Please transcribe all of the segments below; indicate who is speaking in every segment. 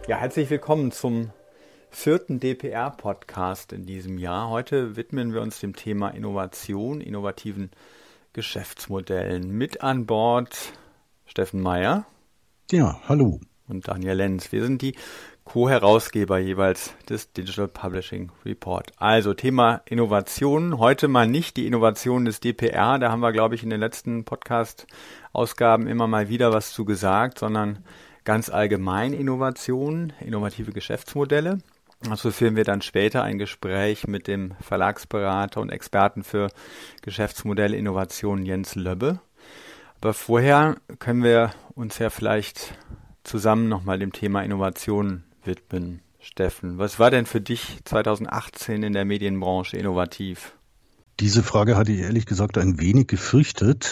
Speaker 1: Ja, herzlich willkommen zum 4. DPR-Podcast in diesem Jahr. Heute widmen wir uns dem Thema Innovation, innovativen Geschäftsmodellen. Mit an Bord Steffen Meyer.
Speaker 2: Ja, hallo.
Speaker 1: Und Daniel Lenz. Wir sind die Co-Herausgeber jeweils des Digital Publishing Report. Also Thema Innovation. Heute mal nicht die Innovation des DPR. Da haben wir, glaube ich, in den letzten Podcast-Ausgaben immer mal wieder was zu gesagt, sondern ganz allgemein Innovation, innovative Geschäftsmodelle. Dazu führen wir dann später ein Gespräch mit dem Verlagsberater und Experten für Geschäftsmodelle Innovation Jens Löbbe. Aber vorher können wir uns ja vielleicht zusammen nochmal dem Thema Innovation widmen. Steffen, was war denn für dich 2018 in der Medienbranche innovativ?
Speaker 2: Diese Frage hatte ich ehrlich gesagt ein wenig gefürchtet.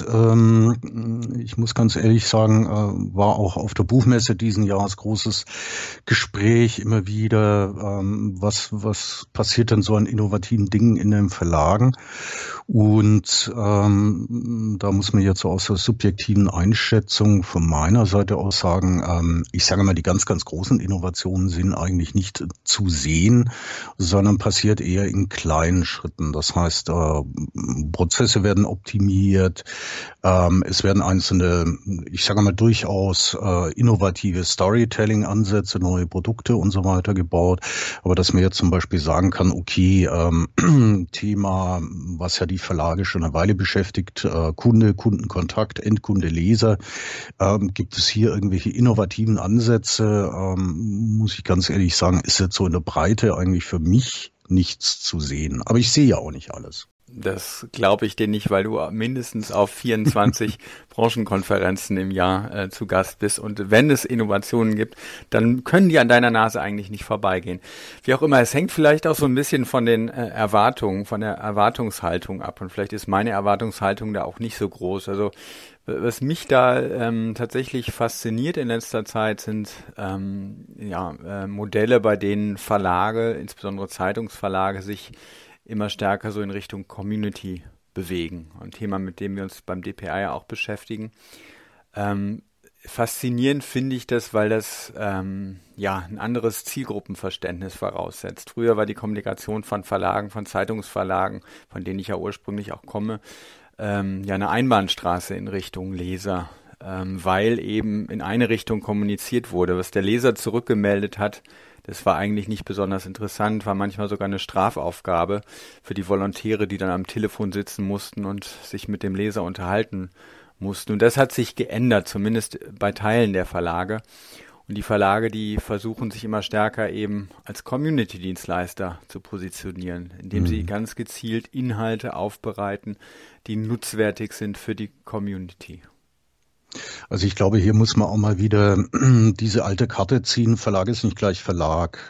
Speaker 2: Ich muss ganz ehrlich sagen, war auch auf der Buchmesse diesen Jahres großes Gespräch immer wieder, was passiert denn so an innovativen Dingen in den Verlagen? Und da muss man jetzt so aus der subjektiven Einschätzung von meiner Seite aus sagen, ich sage mal, die ganz, ganz großen Innovationen sind eigentlich nicht zu sehen, sondern passiert eher in kleinen Schritten. Das heißt, Prozesse werden optimiert, es werden einzelne, ich sage mal, durchaus innovative Storytelling-Ansätze, neue Produkte und so weiter gebaut. Aber dass man jetzt zum Beispiel sagen kann, okay, Thema, was ja die Verlage schon eine Weile beschäftigt, Kunde, Kundenkontakt, Endkunde, Leser, gibt es hier irgendwelche innovativen Ansätze, muss ich ganz ehrlich sagen, ist jetzt so in der Breite eigentlich für mich nichts zu sehen. Aber ich sehe ja auch nicht alles.
Speaker 1: Das glaube ich dir nicht, weil du mindestens auf 24 Branchenkonferenzen im Jahr zu Gast bist. Und wenn es Innovationen gibt, dann können die an deiner Nase eigentlich nicht vorbeigehen. Wie auch immer, es hängt vielleicht auch so ein bisschen von den Erwartungen, von der Erwartungshaltung ab. Und vielleicht ist meine Erwartungshaltung da auch nicht so groß. Also was mich da tatsächlich fasziniert in letzter Zeit sind Modelle, bei denen Verlage, insbesondere Zeitungsverlage, sich immer stärker so in Richtung Community bewegen. Ein Thema, mit dem wir uns beim DPR ja auch beschäftigen. Faszinierend finde ich das, weil das ein anderes Zielgruppenverständnis voraussetzt. Früher war die Kommunikation von Verlagen, von Zeitungsverlagen, von denen ich ja ursprünglich auch komme, eine Einbahnstraße in Richtung Leser, weil eben in eine Richtung kommuniziert wurde. Was der Leser zurückgemeldet hat, das war eigentlich nicht besonders interessant, war manchmal sogar eine Strafaufgabe für die Volontäre, die dann am Telefon sitzen mussten und sich mit dem Leser unterhalten mussten. Und das hat sich geändert, zumindest bei Teilen der Verlage. Und die Verlage, die versuchen sich immer stärker eben als Community-Dienstleister zu positionieren, indem sie ganz gezielt Inhalte aufbereiten, die nutzwertig sind für die Community.
Speaker 2: Also ich glaube, hier muss man auch mal wieder diese alte Karte ziehen. Verlag ist nicht gleich Verlag.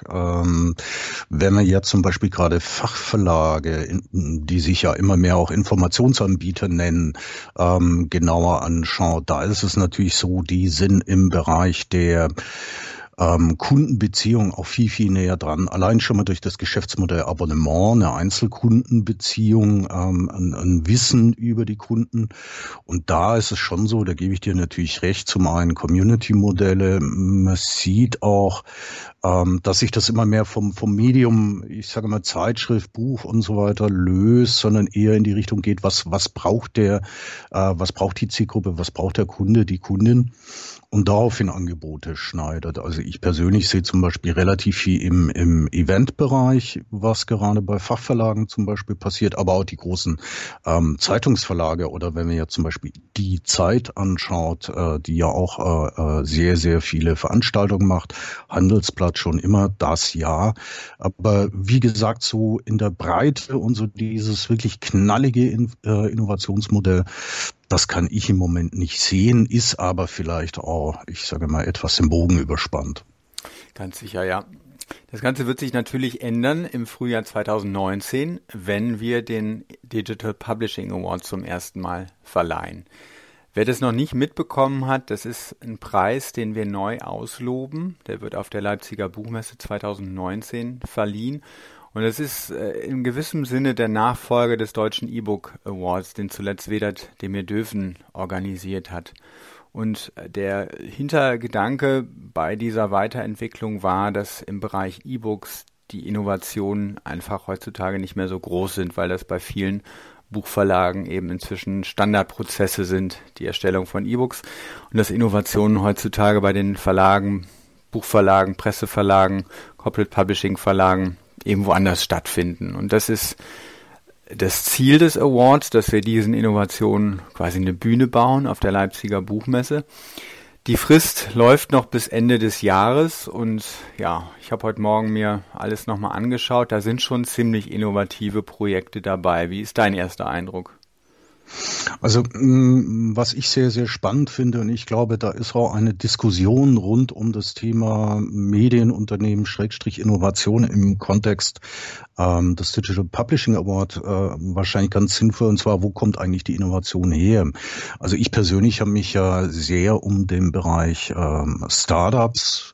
Speaker 2: Wenn man jetzt zum Beispiel gerade Fachverlage, die sich ja immer mehr auch Informationsanbieter nennen, genauer anschaut, da ist es natürlich so, die sind im Bereich der Kundenbeziehung auch viel, viel näher dran. Allein schon mal durch das Geschäftsmodell Abonnement, eine Einzelkundenbeziehung, ein Wissen über die Kunden. Und da ist es schon so, da gebe ich dir natürlich recht, zum einen Community-Modelle. Man sieht auch, dass sich das immer mehr vom Medium, ich sage mal Zeitschrift, Buch und so weiter löst, sondern eher in die Richtung geht, was braucht was braucht die Zielgruppe, was braucht der Kunde, die Kundin, und daraufhin Angebote schneidet. Also ich persönlich sehe zum Beispiel relativ viel im Eventbereich, was gerade bei Fachverlagen zum Beispiel passiert, aber auch die großen Zeitungsverlage, oder wenn man ja zum Beispiel die Zeit anschaut, die ja auch sehr, sehr viele Veranstaltungen macht, Handelsblatt schon immer, das ja. Aber wie gesagt, so in der Breite und so dieses wirklich knallige Innovationsmodell, das kann ich im Moment nicht sehen, ist aber vielleicht auch, ich sage mal, etwas den Bogen überspannt.
Speaker 1: Ganz sicher, ja. Das Ganze wird sich natürlich ändern im Frühjahr 2019, wenn wir den Digital Publishing Award zum ersten Mal verleihen. Wer das noch nicht mitbekommen hat, das ist ein Preis, den wir neu ausloben. Der wird auf der Leipziger Buchmesse 2019 verliehen. Und es ist in gewissem Sinne der Nachfolger des Deutschen E-Book Awards, den zuletzt Vedert Demiröven organisiert hat. Und der Hintergedanke bei dieser Weiterentwicklung war, dass im Bereich E-Books die Innovationen einfach heutzutage nicht mehr so groß sind, weil das bei vielen Buchverlagen eben inzwischen Standardprozesse sind, die Erstellung von E-Books, und dass Innovationen heutzutage bei den Verlagen, Buchverlagen, Presseverlagen, Corporate Publishing Verlagen eben woanders stattfinden. Und das ist das Ziel des Awards, dass wir diesen Innovationen quasi eine Bühne bauen auf der Leipziger Buchmesse. Die Frist läuft noch bis Ende des Jahres und ja, ich habe heute Morgen mir alles nochmal angeschaut. Da sind schon ziemlich innovative Projekte dabei. Wie ist dein erster Eindruck?
Speaker 2: Also, was ich sehr, sehr spannend finde, und ich glaube, da ist auch eine Diskussion rund um das Thema Medienunternehmen, Schrägstrich Innovation im Kontext des Digital Publishing Award wahrscheinlich ganz sinnvoll, und zwar, wo kommt eigentlich die Innovation her? Also ich persönlich habe mich ja sehr um den Bereich Startups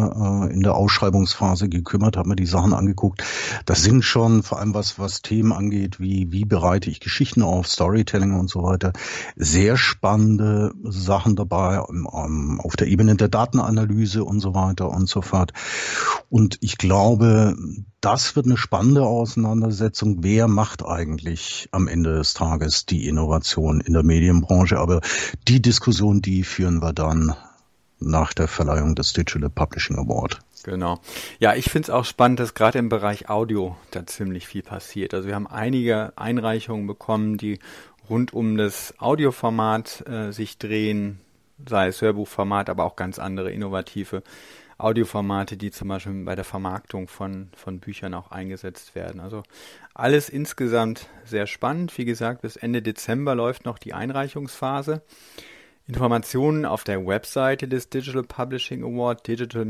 Speaker 2: in der Ausschreibungsphase gekümmert, habe mir die Sachen angeguckt. Das sind schon, vor allem was Themen angeht, wie bereite ich Geschichten auf, Storytelling und so weiter, sehr spannende Sachen dabei, auf der Ebene der Datenanalyse und so weiter und so fort. Und ich glaube, das wird eine spannende Auseinandersetzung. Wer macht eigentlich am Ende des Tages die Innovation in der Medienbranche? Aber die Diskussion, die führen wir dann nach der Verleihung des Digital Publishing Award.
Speaker 1: Genau. Ja, ich finde es auch spannend, dass gerade im Bereich Audio da ziemlich viel passiert. Also wir haben einige Einreichungen bekommen, die rund um das Audioformat sich drehen, sei es Hörbuchformat, aber auch ganz andere innovative Audioformate, die zum Beispiel bei der Vermarktung von Büchern auch eingesetzt werden. Also alles insgesamt sehr spannend. Wie gesagt, bis Ende Dezember läuft noch die Einreichungsphase. Informationen auf der Webseite des Digital Publishing Award,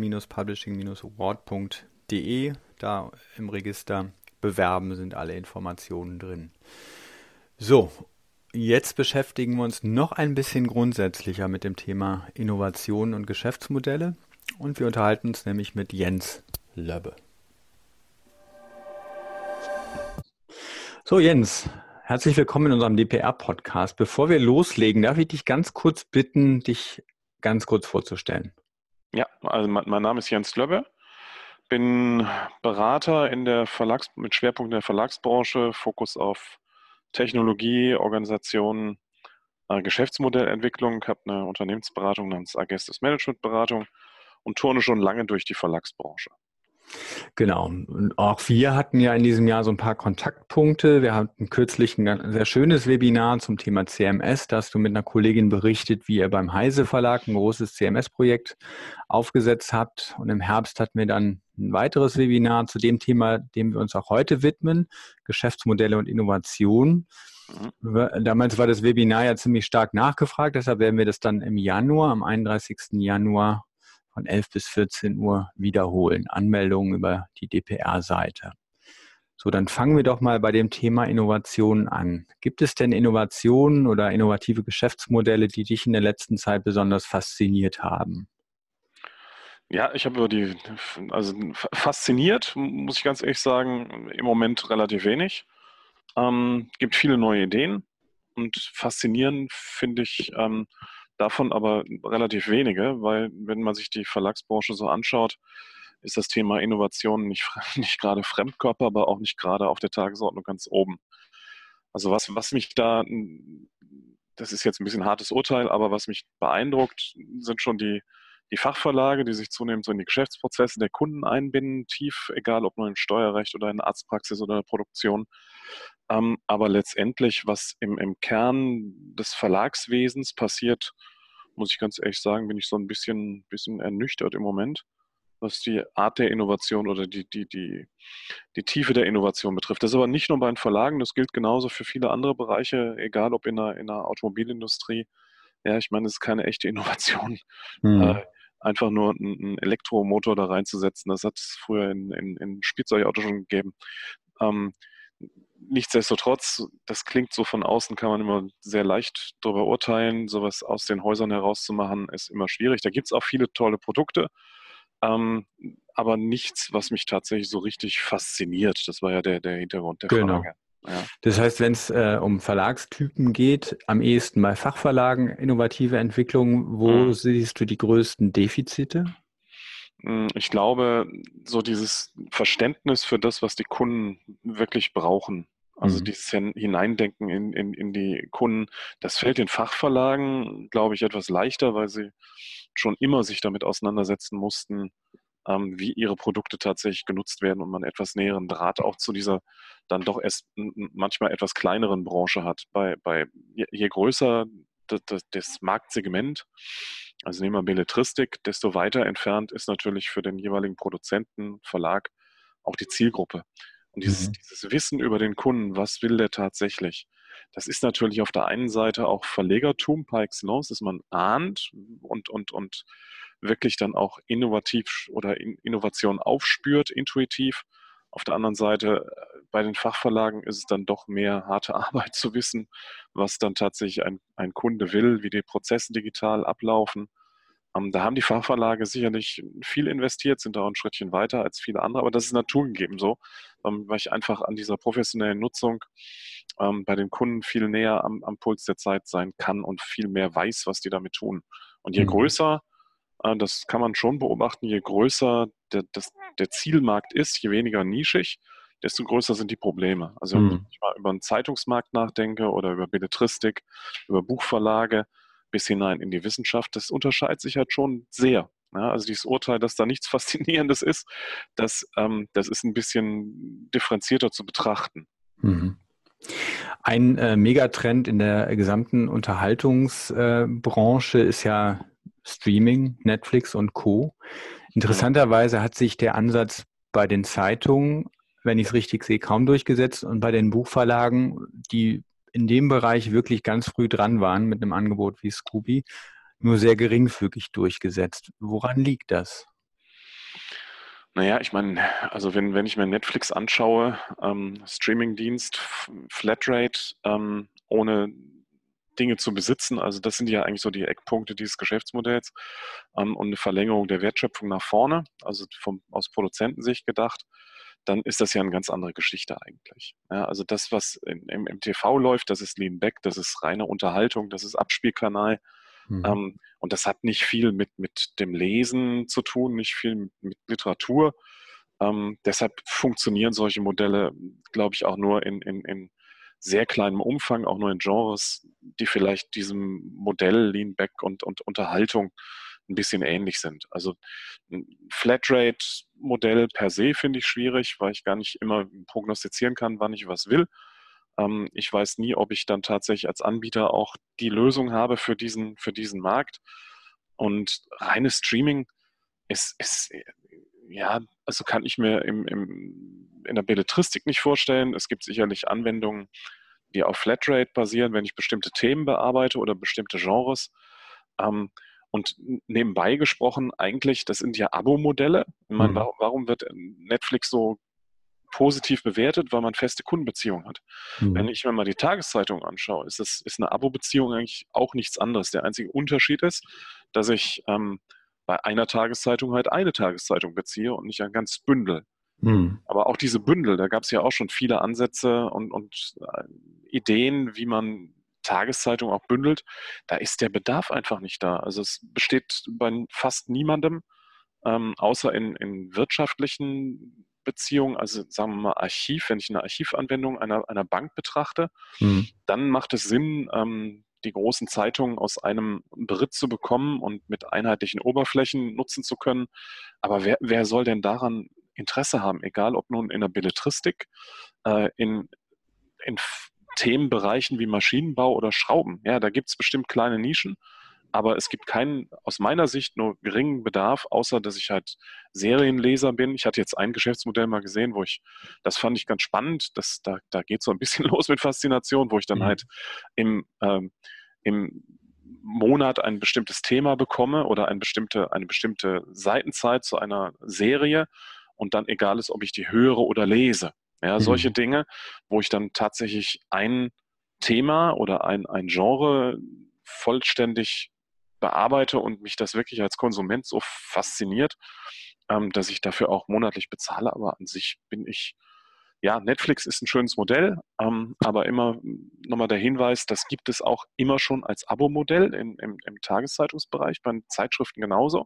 Speaker 1: digital-publishing-award.de. Da im Register bewerben sind alle Informationen drin. So, jetzt beschäftigen wir uns noch ein bisschen grundsätzlicher mit dem Thema Innovation und Geschäftsmodelle. Und wir unterhalten uns nämlich mit Jens Löbbe. So Jens, herzlich willkommen in unserem DPR-Podcast. Bevor wir loslegen, darf ich dich ganz kurz bitten, dich ganz kurz vorzustellen.
Speaker 3: Ja, also mein Name ist Jens Löbbe, bin Berater mit Schwerpunkt in der Verlagsbranche, Fokus auf Technologie, Organisation, Geschäftsmodellentwicklung, habe eine Unternehmensberatung namens Agestis Management Beratung und turne schon lange durch die Verlagsbranche.
Speaker 1: Genau. Und auch wir hatten ja in diesem Jahr so ein paar Kontaktpunkte. Wir hatten kürzlich ein sehr schönes Webinar zum Thema CMS. Da hast du mit einer Kollegin berichtet, wie ihr beim Heise Verlag ein großes CMS-Projekt aufgesetzt habt. Und im Herbst hatten wir dann ein weiteres Webinar zu dem Thema, dem wir uns auch heute widmen, Geschäftsmodelle und Innovation. Damals war das Webinar ja ziemlich stark nachgefragt, deshalb werden wir das dann im Januar, am 31. Januar von 11 bis 14 Uhr wiederholen. Anmeldungen über die DPR-Seite. So, dann fangen wir doch mal bei dem Thema Innovationen an. Gibt es denn Innovationen oder innovative Geschäftsmodelle, die dich in der letzten Zeit besonders fasziniert haben?
Speaker 3: Ja, ich habe fasziniert, muss ich ganz ehrlich sagen, im Moment relativ wenig. Gibt viele neue Ideen und faszinierend finde ich davon aber relativ wenige, weil wenn man sich die Verlagsbranche so anschaut, ist das Thema Innovation nicht gerade Fremdkörper, aber auch nicht gerade auf der Tagesordnung ganz oben. Also was mich da, das ist jetzt ein bisschen ein hartes Urteil, aber was mich beeindruckt, sind schon die Fachverlage, die sich zunehmend so in die Geschäftsprozesse der Kunden einbinden, tief, egal ob nur im Steuerrecht oder in der Arztpraxis oder in der Produktion. Aber letztendlich, was im Kern des Verlagswesens passiert, muss ich ganz ehrlich sagen, bin ich so ein bisschen ernüchtert im Moment, was die Art der Innovation oder die Tiefe der Innovation betrifft. Das ist aber nicht nur bei den Verlagen, das gilt genauso für viele andere Bereiche, egal ob in der Automobilindustrie. Ja, ich meine, es ist keine echte Innovation. Einfach nur einen Elektromotor da reinzusetzen, das hat es früher in Spielzeugautos schon gegeben. Nichtsdestotrotz, das klingt so von außen, kann man immer sehr leicht darüber urteilen. Sowas aus den Häusern herauszumachen, ist immer schwierig. Da gibt es auch viele tolle Produkte, aber nichts, was mich tatsächlich so richtig fasziniert. Das war ja der Hintergrund der
Speaker 1: Genau.
Speaker 3: Frage. Ja.
Speaker 1: Das heißt, wenn es um Verlagstypen geht, am ehesten bei Fachverlagen, innovative Entwicklungen, wo siehst du die größten Defizite?
Speaker 3: Ich glaube, so dieses Verständnis für das, was die Kunden wirklich brauchen, also
Speaker 1: Mhm.
Speaker 3: dieses Hineindenken in die Kunden, das fällt den Fachverlagen, glaube ich, etwas leichter, weil sie schon immer sich damit auseinandersetzen mussten, wie ihre Produkte tatsächlich genutzt werden und man etwas näheren Draht auch zu dieser dann doch erst manchmal etwas kleineren Branche hat. Je größer das Marktsegment, also nehmen wir Belletristik, desto weiter entfernt ist natürlich für den jeweiligen Produzenten, Verlag auch die Zielgruppe. Und
Speaker 1: Mhm.
Speaker 3: dieses Wissen über den Kunden, was will der tatsächlich, das ist natürlich auf der einen Seite auch Verlegertum par excellence, dass man ahnt und wirklich dann auch innovativ oder Innovation aufspürt, intuitiv. Auf der anderen Seite, bei den Fachverlagen ist es dann doch mehr harte Arbeit zu wissen, was dann tatsächlich ein Kunde will, wie die Prozesse digital ablaufen. Da haben die Fachverlage sicherlich viel investiert, sind da auch ein Schrittchen weiter als viele andere, aber das ist naturgegeben so, weil ich einfach an dieser professionellen Nutzung bei den Kunden viel näher am Puls der Zeit sein kann und viel mehr weiß, was die damit tun. Und je
Speaker 1: Mhm.
Speaker 3: größer, das kann man schon beobachten, je größer der Zielmarkt ist, je weniger nischig, desto größer sind die Probleme. Also wenn
Speaker 1: Mhm.
Speaker 3: ich mal über einen Zeitungsmarkt nachdenke oder über Belletristik, über Buchverlage bis hinein in die Wissenschaft, das unterscheidet sich halt schon sehr. Ja, also dieses Urteil, dass da nichts Faszinierendes ist, das ist ein bisschen differenzierter zu betrachten.
Speaker 1: Mhm. Ein Megatrend in der gesamten Unterhaltungsbranche ist ja Streaming, Netflix und Co.
Speaker 3: Mhm.
Speaker 1: Interessanterweise hat sich der Ansatz bei den Zeitungen, wenn ich es richtig sehe, kaum durchgesetzt und bei den Buchverlagen, die in dem Bereich wirklich ganz früh dran waren mit einem Angebot wie Scooby, nur sehr geringfügig durchgesetzt. Woran liegt das?
Speaker 3: Naja, ich meine, also wenn ich mir Netflix anschaue, Streamingdienst, Flatrate, ohne Dinge zu besitzen, also das sind ja eigentlich so die Eckpunkte dieses Geschäftsmodells, und eine Verlängerung der Wertschöpfung nach vorne, also aus Produzentensicht gedacht, dann ist das ja eine ganz andere Geschichte eigentlich. Ja, also das, was im TV läuft, das ist Lean Back, das ist reine Unterhaltung, das ist Abspielkanal.
Speaker 1: Mhm.
Speaker 3: Und das hat nicht viel mit dem Lesen zu tun, nicht viel mit Literatur. Deshalb funktionieren solche Modelle, glaube ich, auch nur in sehr kleinem Umfang, auch nur in Genres, die vielleicht diesem Modell Lean Back und Unterhaltung ein bisschen ähnlich sind. Also ein Flatrate-Modell per se finde ich schwierig, weil ich gar nicht immer prognostizieren kann, wann ich was will. Ich weiß nie, ob ich dann tatsächlich als Anbieter auch die Lösung habe für diesen Markt. Und reines Streaming ist ja, also kann ich mir in der Belletristik nicht vorstellen. Es gibt sicherlich Anwendungen, die auf Flatrate basieren, wenn ich bestimmte Themen bearbeite oder bestimmte Genres. Ähm, und nebenbei gesprochen, eigentlich, das sind ja Abo-Modelle. Ich meine,
Speaker 1: Mhm.
Speaker 3: warum wird Netflix so positiv bewertet? Weil man feste Kundenbeziehungen hat. Wenn
Speaker 1: Mhm.
Speaker 3: ich mir mal die Tageszeitung anschaue, ist eine Abo-Beziehung eigentlich auch nichts anderes. Der einzige Unterschied ist, dass ich bei einer Tageszeitung halt eine Tageszeitung beziehe und nicht ein ganzes Bündel.
Speaker 1: Mhm.
Speaker 3: Aber auch diese Bündel, da gab es ja auch schon viele Ansätze und Ideen, wie man Tageszeitungen auch bündelt. Da ist der Bedarf einfach nicht da. Also es besteht bei fast niemandem, außer in wirtschaftlichen Beziehungen, also sagen wir mal Archiv, wenn ich eine Archivanwendung einer Bank betrachte,
Speaker 1: Mhm.
Speaker 3: dann macht es Sinn, die großen Zeitungen aus einem Beritt zu bekommen und mit einheitlichen Oberflächen nutzen zu können. Aber wer soll denn daran Interesse haben, egal ob nun in der Belletristik, in Themenbereichen wie Maschinenbau oder Schrauben. Ja, da gibt es bestimmt kleine Nischen, aber es gibt keinen, aus meiner Sicht, nur geringen Bedarf, außer dass ich halt Serienleser bin. Ich hatte jetzt ein Geschäftsmodell mal gesehen, das fand ich ganz spannend, da geht so ein bisschen los mit Faszination, wo ich dann
Speaker 1: Mhm.
Speaker 3: halt im Monat ein bestimmtes Thema bekomme oder eine bestimmte Seitenzeit zu einer Serie und dann egal ist, ob ich die höre oder lese. Ja, solche
Speaker 1: Mhm.
Speaker 3: Dinge, wo ich dann tatsächlich ein Thema oder ein Genre vollständig bearbeite und mich das wirklich als Konsument so fasziniert, dass ich dafür auch monatlich bezahle. Aber an sich bin ich ja, Netflix ist ein schönes Modell, aber immer nochmal der Hinweis, das gibt es auch immer schon als Abo-Modell im Tageszeitungsbereich, bei den Zeitschriften genauso.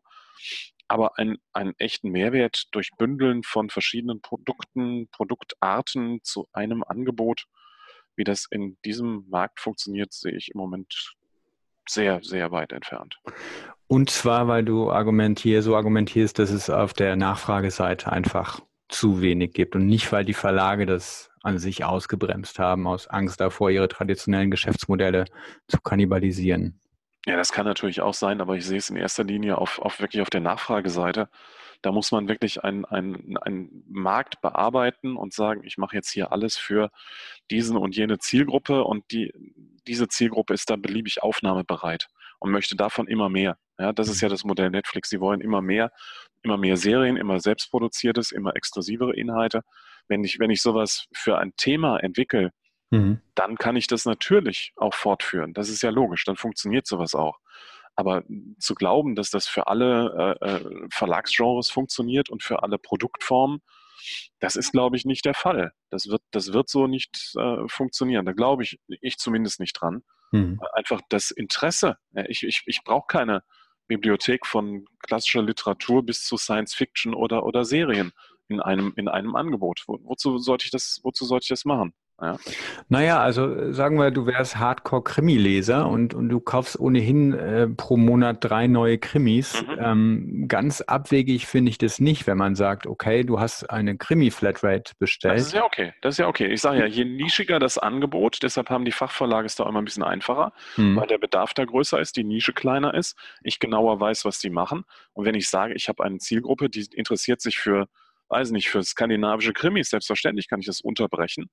Speaker 3: Aber einen echten Mehrwert durch Bündeln von verschiedenen Produkten, Produktarten zu einem Angebot, wie das in diesem Markt funktioniert, sehe ich im Moment sehr, sehr weit entfernt.
Speaker 1: Und zwar, weil du argumentierst, dass es auf der Nachfrageseite einfach zu wenig gibt und nicht, weil die Verlage das an sich ausgebremst haben, aus Angst davor, ihre traditionellen Geschäftsmodelle zu kannibalisieren.
Speaker 3: Ja, das kann natürlich auch sein, aber ich sehe es in erster Linie wirklich auf der Nachfrageseite. Da muss man wirklich einen Markt bearbeiten und sagen, ich mache jetzt hier alles für diesen und jene Zielgruppe und diese Zielgruppe ist dann beliebig aufnahmebereit und möchte davon immer mehr. Ja, das ist ja das Modell Netflix. Sie wollen immer mehr Serien, immer selbstproduziertes, immer exklusivere Inhalte. Wenn ich sowas für ein Thema entwickle, dann kann ich das natürlich auch fortführen. Das ist ja logisch, dann funktioniert sowas auch. Aber zu glauben, dass das für alle Verlagsgenres funktioniert und für alle Produktformen, das ist, glaube ich, nicht der Fall. Das wird so nicht funktionieren. Da glaube ich zumindest nicht dran. Einfach das Interesse. Ja, ich brauche keine Bibliothek von klassischer Literatur bis zu Science Fiction oder Serien in einem Angebot. Wozu sollte ich das machen? Ja.
Speaker 1: Naja, also sagen wir, du wärst Hardcore-Krimi-Leser und du kaufst ohnehin pro Monat 3 neue Krimis. Ganz abwegig finde ich das nicht, wenn man sagt, okay, du hast eine Krimi-Flatrate bestellt.
Speaker 3: Das ist ja okay. Ich sage ja, je nischiger das Angebot, deshalb haben die Fachverlage es da immer ein bisschen einfacher, weil der Bedarf da größer ist, die Nische kleiner ist, ich genauer weiß, was die machen. Und wenn ich sage, ich habe eine Zielgruppe, die interessiert sich für skandinavische Krimis, selbstverständlich kann ich das unterbrechen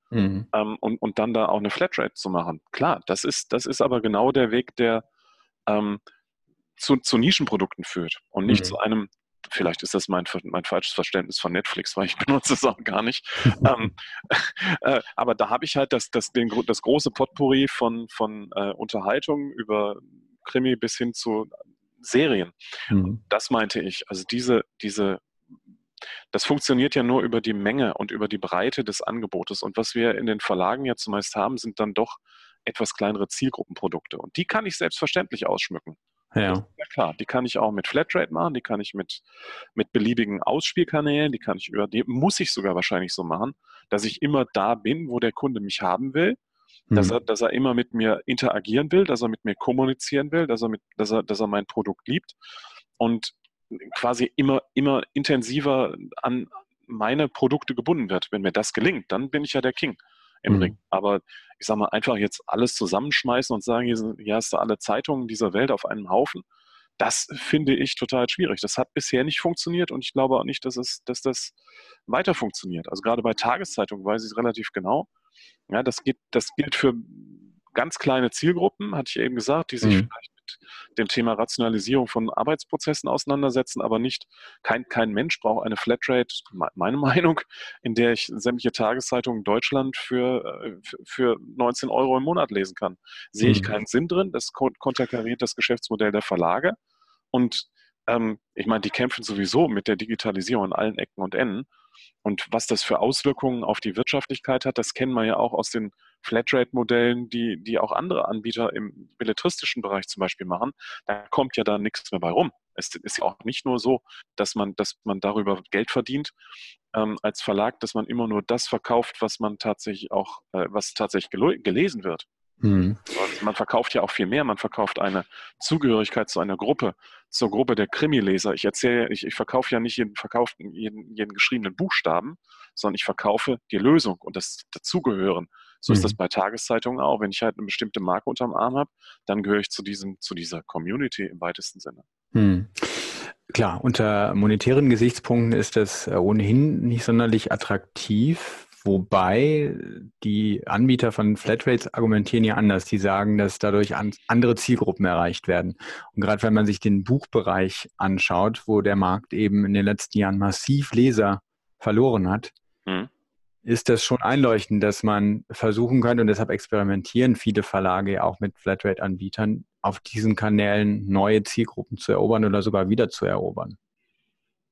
Speaker 3: und dann da auch eine Flatrate zu machen. Klar, das ist aber genau der Weg, der zu Nischenprodukten führt und nicht zu einem, vielleicht ist das mein falsches Verständnis von Netflix, weil ich benutze es auch gar nicht. Aber da habe ich halt das große Potpourri von Unterhaltung über Krimi bis hin zu Serien. Das meinte ich. Also das funktioniert ja nur über die Menge und über die Breite des Angebotes. Und was wir in den Verlagen ja zumeist haben, sind dann doch etwas kleinere Zielgruppenprodukte. Und die kann ich selbstverständlich ausschmücken.
Speaker 1: Ja.
Speaker 3: Ja klar, die kann ich auch mit Flatrate machen, die kann ich mit beliebigen Ausspielkanälen, die muss ich sogar wahrscheinlich so machen, dass ich immer da bin, wo der Kunde mich haben will, dass er immer mit mir interagieren will, dass er mit mir kommunizieren will, dass er mein Produkt liebt und quasi immer intensiver an meine Produkte gebunden wird. Wenn mir das gelingt, dann bin ich ja der King im Ring. Aber ich sag mal, einfach jetzt alles zusammenschmeißen und sagen, hier hast du alle Zeitungen dieser Welt auf einem Haufen, das finde ich total schwierig. Das hat bisher nicht funktioniert und ich glaube auch nicht, dass das weiter funktioniert. Also gerade bei Tageszeitungen weiß ich es relativ genau. Ja, das gilt für ganz kleine Zielgruppen, hatte ich eben gesagt, die sich vielleicht mit dem Thema Rationalisierung von Arbeitsprozessen auseinandersetzen, aber kein Mensch braucht eine Flatrate, meine Meinung, in der ich sämtliche Tageszeitungen in Deutschland für 19 € im Monat lesen kann. Sehe ich keinen Sinn drin, das konterkariert das Geschäftsmodell der Verlage und ich meine, die kämpfen sowieso mit der Digitalisierung an allen Ecken und Enden. Und was das für Auswirkungen auf die Wirtschaftlichkeit hat, das kennen wir ja auch aus den Flatrate-Modellen, die auch andere Anbieter im belletristischen Bereich zum Beispiel machen. Da kommt ja da nichts mehr bei rum. Es ist ja auch nicht nur so, dass man darüber Geld verdient als Verlag, dass man immer nur das verkauft, was tatsächlich gelesen wird. Man verkauft ja auch viel mehr. Man verkauft eine Zugehörigkeit zu einer Gruppe, zur Gruppe der Krimileser. Ich verkaufe ja nicht jeden geschriebenen Buchstaben, sondern ich verkaufe die Lösung und das Dazugehören. So ist das bei Tageszeitungen auch. Wenn ich halt eine bestimmte Marke unterm Arm habe, dann gehöre ich zu dieser Community im weitesten Sinne.
Speaker 1: Klar, unter monetären Gesichtspunkten ist das ohnehin nicht sonderlich attraktiv. Wobei die Anbieter von Flatrates argumentieren ja anders. Die sagen, dass dadurch andere Zielgruppen erreicht werden. Und gerade wenn man sich den Buchbereich anschaut, wo der Markt eben in den letzten Jahren massiv Leser verloren hat, ist das schon einleuchtend, dass man versuchen könnte, und deshalb experimentieren viele Verlage ja auch mit Flatrate-Anbietern, auf diesen Kanälen neue Zielgruppen zu erobern oder sogar wieder zu erobern.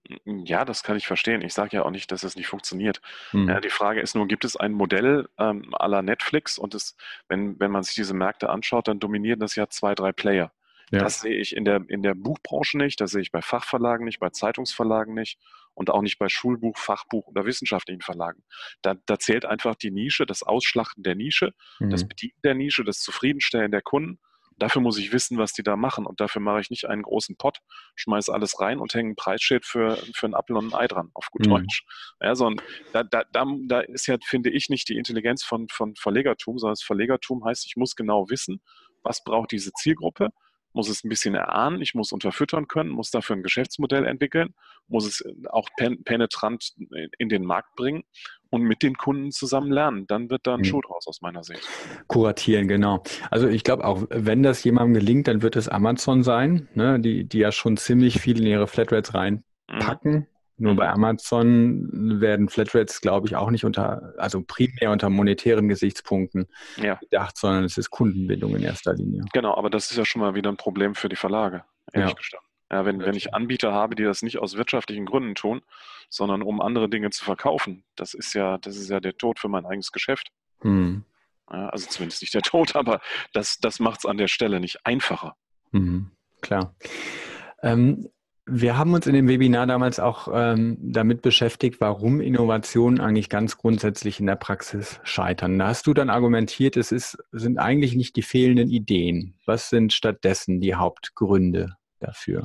Speaker 3: Ja, das kann ich verstehen. Ich sage ja auch nicht, dass es nicht funktioniert. Ja,
Speaker 1: Hm.
Speaker 3: die Frage ist nur, gibt es ein Modell à la Netflix und wenn man sich diese Märkte anschaut, dann dominieren das ja zwei, drei Player.
Speaker 1: Ja.
Speaker 3: Das sehe ich in der Buchbranche nicht, das sehe ich bei Fachverlagen nicht, bei Zeitungsverlagen nicht und auch nicht bei Schulbuch, Fachbuch oder wissenschaftlichen Verlagen. Da zählt einfach die Nische, das Ausschlachten der Nische, das
Speaker 1: Hm.
Speaker 3: Bedienen der Nische, das Zufriedenstellen der Kunden. Dafür muss ich wissen, was die da machen und dafür mache ich nicht einen großen Pott, schmeiß alles rein und hänge ein Preisschild für einen Apfel und ein Ei dran, auf gut
Speaker 1: Hm.
Speaker 3: Deutsch. Ja, sondern da ist ja, finde ich, nicht die Intelligenz von Verlegertum, sondern das Verlegertum heißt, ich muss genau wissen, was braucht diese Zielgruppe, muss es ein bisschen erahnen, ich muss unterfüttern können, muss dafür ein Geschäftsmodell entwickeln, muss es auch penetrant in den Markt bringen und mit den Kunden zusammen lernen. Dann wird da ein
Speaker 1: Hm.
Speaker 3: Schuh draus aus meiner Sicht.
Speaker 1: Kuratieren, genau. Also ich glaube auch, wenn das jemandem gelingt, dann wird es Amazon sein, ne, die ja schon ziemlich viel in ihre Flatrates
Speaker 3: Mhm.
Speaker 1: reinpacken. Nur bei
Speaker 3: Mhm.
Speaker 1: Amazon werden Flatrates, glaube ich, auch nicht also primär unter monetären Gesichtspunkten
Speaker 3: Ja.
Speaker 1: gedacht, sondern es ist Kundenbindung in erster Linie.
Speaker 3: Genau, aber das ist ja schon mal wieder ein Problem für die Verlage, ehrlich
Speaker 1: Ja,
Speaker 3: gestanden. Ja, wenn ich Anbieter habe, die das nicht aus wirtschaftlichen Gründen tun, sondern um andere Dinge zu verkaufen, das ist ja der Tod für mein eigenes Geschäft.
Speaker 1: hm.
Speaker 3: Ja, also zumindest nicht der Tod, aber das macht es an der Stelle nicht einfacher.
Speaker 1: Mhm, klar. Ähm, Wir haben uns in dem Webinar damals auch damit beschäftigt, warum Innovationen eigentlich ganz grundsätzlich in der Praxis scheitern. Da hast du dann argumentiert, sind eigentlich nicht die fehlenden Ideen. Was sind stattdessen die Hauptgründe dafür?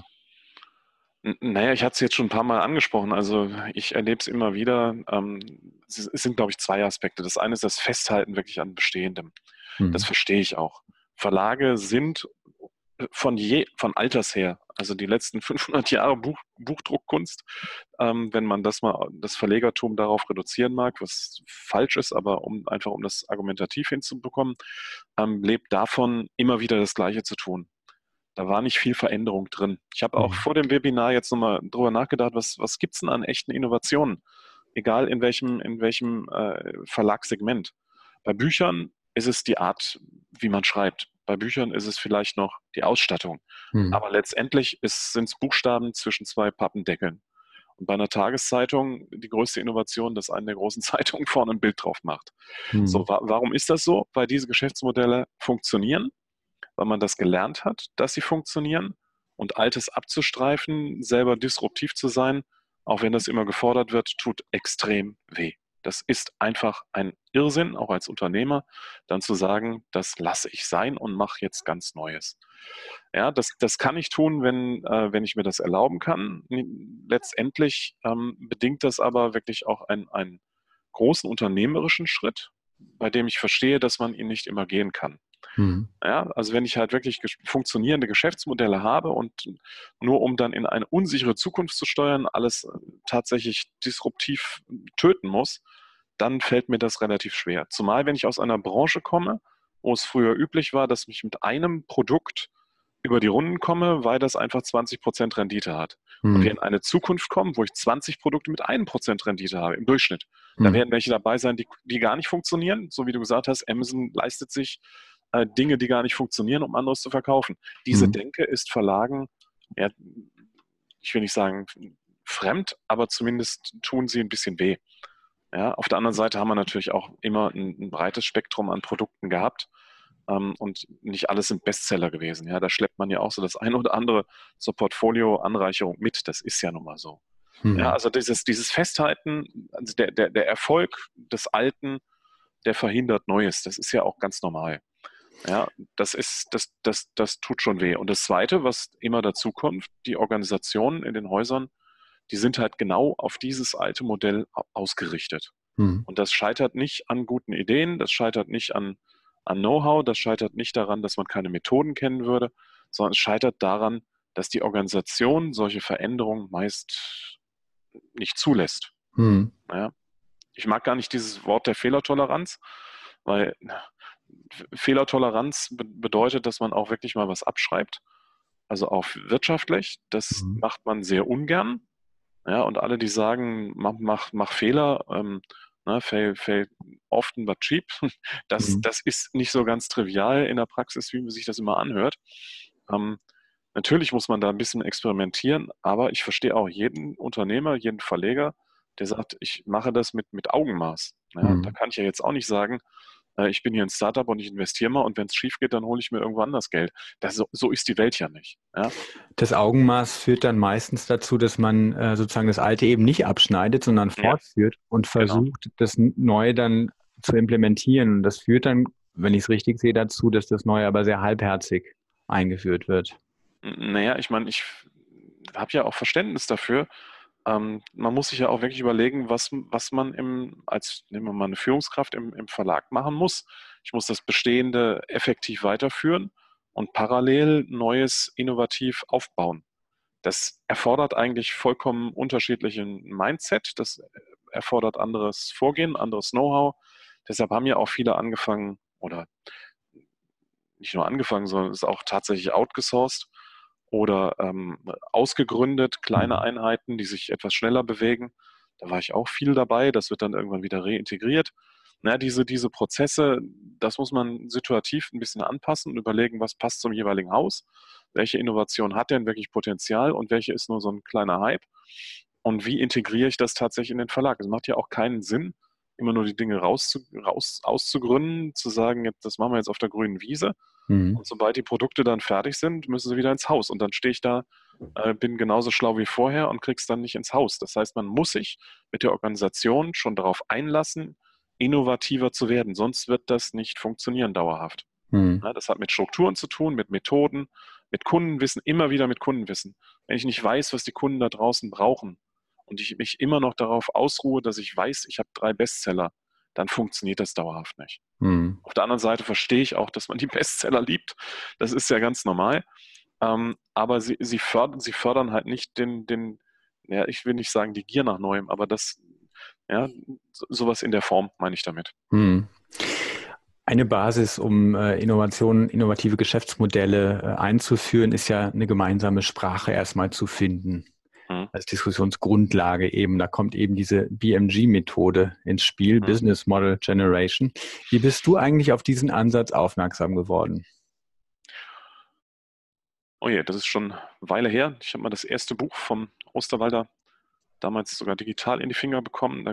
Speaker 3: Naja, ich hatte es jetzt schon ein paar Mal angesprochen. Also ich erlebe es immer wieder. Es sind, glaube ich, zwei Aspekte. Das eine ist das Festhalten wirklich an Bestehendem. Das
Speaker 1: Hm.
Speaker 3: verstehe ich auch. Verlage sind von Alters her, also die letzten 500 Jahre Buchdruckkunst, wenn man das Verlegertum darauf reduzieren mag, was falsch ist, aber um das argumentativ hinzubekommen, lebt davon, immer wieder das Gleiche zu tun. Da war nicht viel Veränderung drin. Ich habe auch
Speaker 1: Hm.
Speaker 3: vor dem Webinar jetzt nochmal drüber nachgedacht, was gibt es denn an echten Innovationen? Egal in welchem Verlagssegment. Bei Büchern ist es die Art, wie man schreibt. Bei Büchern ist es vielleicht noch die Ausstattung.
Speaker 1: Hm.
Speaker 3: Aber letztendlich sind es Buchstaben zwischen zwei Pappendeckeln. Und bei einer Tageszeitung die größte Innovation, dass eine der großen Zeitungen vorne ein Bild drauf macht.
Speaker 1: Hm.
Speaker 3: So, warum ist das so? Weil diese Geschäftsmodelle funktionieren, weil man das gelernt hat, dass sie funktionieren und Altes abzustreifen, selber disruptiv zu sein, auch wenn das immer gefordert wird, tut extrem weh. Das ist einfach ein Irrsinn, auch als Unternehmer, dann zu sagen, das lasse ich sein und mache jetzt ganz Neues. Ja, das kann ich tun, wenn ich mir das erlauben kann. Letztendlich bedingt das aber wirklich auch einen großen unternehmerischen Schritt, bei dem ich verstehe, dass man ihn nicht immer gehen kann.
Speaker 1: Hm.
Speaker 3: Ja, also wenn ich halt wirklich funktionierende Geschäftsmodelle habe und nur um dann in eine unsichere Zukunft zu steuern, alles tatsächlich disruptiv töten muss, dann fällt mir das relativ schwer. Zumal wenn ich aus einer Branche komme, wo es früher üblich war, dass ich mit einem Produkt über die Runden komme, weil das einfach 20% Rendite hat. Und wir
Speaker 1: Hm.
Speaker 3: in eine Zukunft kommen, wo ich 20 Produkte mit 1% Rendite habe im Durchschnitt. Da
Speaker 1: Hm.
Speaker 3: werden welche dabei sein, die gar nicht funktionieren. So wie du gesagt hast, Amazon leistet sich Dinge, die gar nicht funktionieren, um anderes zu verkaufen. Diese
Speaker 1: Hm.
Speaker 3: Denke ist Verlagen, ja, ich will nicht sagen fremd, aber zumindest tun sie ein bisschen weh. Ja, auf der anderen Seite haben wir natürlich auch immer ein breites Spektrum an Produkten gehabt und nicht alles sind Bestseller gewesen. Ja, da schleppt man ja auch so das eine oder andere zur Portfolio-Anreicherung mit. Das ist ja nun mal so. Ja,
Speaker 1: Hm.
Speaker 3: also dieses Festhalten, also der Erfolg des Alten, der verhindert Neues. Das ist ja auch ganz normal. Ja, das tut schon weh. Und das Zweite, was immer dazu kommt, die Organisationen in den Häusern, die sind halt genau auf dieses alte Modell ausgerichtet.
Speaker 1: Hm.
Speaker 3: Und das scheitert nicht an guten Ideen, das scheitert nicht an Know-how, das scheitert nicht daran, dass man keine Methoden kennen würde, sondern es scheitert daran, dass die Organisation solche Veränderungen meist nicht zulässt.
Speaker 1: Hm.
Speaker 3: Ja. Ich mag gar nicht dieses Wort der Fehlertoleranz, weil Fehlertoleranz bedeutet, dass man auch wirklich mal was abschreibt, also auch wirtschaftlich. Das
Speaker 1: Hm.
Speaker 3: macht man sehr ungern. Ja, und alle, die sagen, mach Fehler, fail often but cheap, das,
Speaker 1: Hm.
Speaker 3: das ist nicht so ganz trivial in der Praxis, wie man sich das immer anhört. Ähm, Natürlich muss man da ein bisschen experimentieren, aber ich verstehe auch jeden Unternehmer, jeden Verleger, der sagt, ich mache das mit Augenmaß. Ja, da
Speaker 1: Hm.
Speaker 3: kann ich ja jetzt auch nicht sagen, ich bin hier ein Startup und ich investiere mal und wenn es schief geht, dann hole ich mir irgendwo anders Geld. So ist die Welt ja nicht. Ja?
Speaker 1: Das Augenmaß führt dann meistens dazu, dass man sozusagen das Alte eben nicht abschneidet, sondern
Speaker 3: Ja,
Speaker 1: fortführt und
Speaker 3: genau.
Speaker 1: versucht, das Neue dann zu implementieren. Und das führt dann, wenn ich es richtig sehe, dazu, dass das Neue aber sehr halbherzig eingeführt wird.
Speaker 3: Naja, ich meine, ich habe ja auch Verständnis dafür. Man muss sich ja auch wirklich überlegen, was man nehmen wir mal eine Führungskraft im Verlag machen muss. Ich muss das Bestehende effektiv weiterführen und parallel Neues innovativ aufbauen. Das erfordert eigentlich vollkommen unterschiedlichen Mindset. Das erfordert anderes Vorgehen, anderes Know-how. Deshalb haben ja auch viele angefangen oder nicht nur angefangen, sondern ist auch tatsächlich outgesourced oder ausgegründet, kleine
Speaker 1: Mhm.
Speaker 3: Einheiten, die sich etwas schneller bewegen. Da war ich auch viel dabei. Das wird dann irgendwann wieder reintegriert. Na, diese Prozesse, das muss man situativ ein bisschen anpassen und überlegen, was passt zum jeweiligen Haus. Welche Innovation hat denn wirklich Potenzial und welche ist nur so ein kleiner Hype? Und wie integriere ich das tatsächlich in den Verlag? Es macht ja auch keinen Sinn, immer nur die Dinge auszugründen, zu sagen, jetzt, das machen wir jetzt auf der grünen Wiese.
Speaker 1: Mhm.
Speaker 3: Und sobald die Produkte dann fertig sind, müssen sie wieder ins Haus. Und dann stehe ich da, bin genauso schlau wie vorher und krieg's dann nicht ins Haus. Das heißt, man muss sich mit der Organisation schon darauf einlassen, innovativer zu werden. Sonst wird das nicht funktionieren dauerhaft.
Speaker 1: Mhm.
Speaker 3: Ja, das hat mit Strukturen zu tun, mit Methoden, mit Kundenwissen, immer wieder mit Kundenwissen. Wenn ich nicht weiß, was die Kunden da draußen brauchen und ich mich immer noch darauf ausruhe, dass ich weiß, ich habe 3 Bestseller, dann funktioniert das dauerhaft nicht.
Speaker 1: Mhm.
Speaker 3: Auf der anderen Seite verstehe ich auch, dass man die Bestseller liebt. Das ist ja ganz normal. Aber sie fördern halt nicht ja, ich will nicht sagen die Gier nach Neuem, aber ja, sowas in der Form meine ich damit.
Speaker 1: Mhm. Eine Basis, um Innovationen, innovative Geschäftsmodelle einzuführen, ist ja eine gemeinsame Sprache erstmal zu finden.
Speaker 3: Hm,
Speaker 1: Als Diskussionsgrundlage eben. Da kommt eben diese BMG-Methode ins Spiel,
Speaker 3: hm.
Speaker 1: Business Model Generation. Wie bist du eigentlich auf diesen Ansatz aufmerksam geworden?
Speaker 3: Oh je, das ist schon eine Weile her. Ich habe mal das erste Buch vom Osterwalder damals sogar digital in die Finger bekommen. Da